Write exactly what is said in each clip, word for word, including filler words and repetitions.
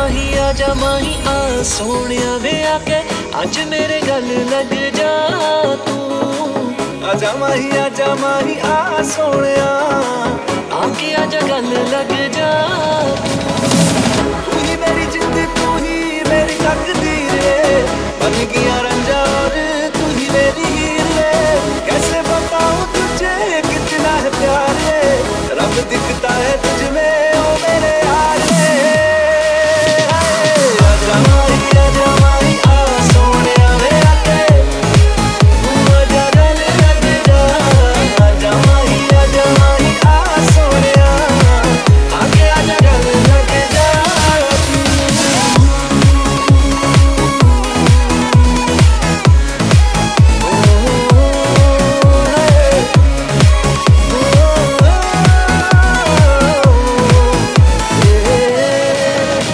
माही आजा माही आ सोनिया वे आके अज मेरे गल लग जा तू। आजा माही आजा माही आ सोनिया आके आजा गल लग जा तू ही मेरी जिंद तू ही मेरी तकदीर है बन गया रंजा और तू ही मेरी हीर है। कैसे बताऊं तुझे कितना है प्यार है रब दिखता है तुझ में ओ मेरे यार है। आजा माही आजा माही आ सोनिया वे आके तू आजा गल लग जा। आजा माही आजा माही आ सोनिया आके आजा गल लग जा।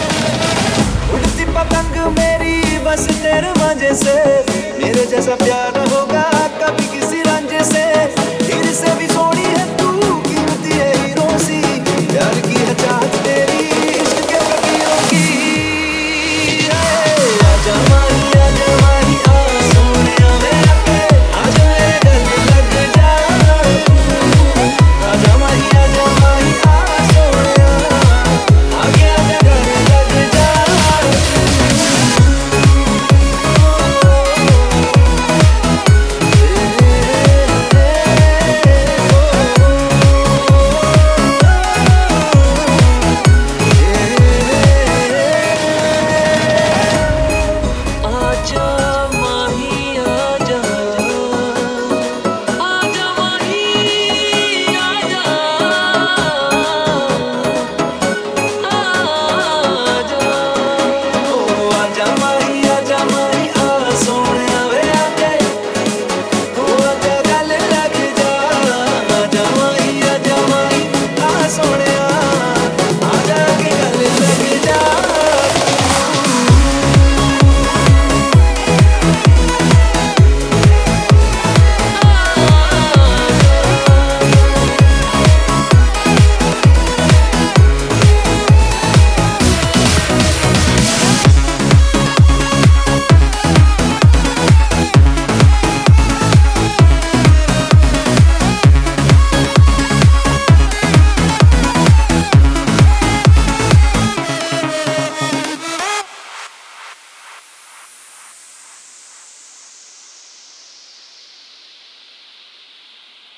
उड़ती पतंग मेरी बस तेरे वजह से मेरे जैसा प्यार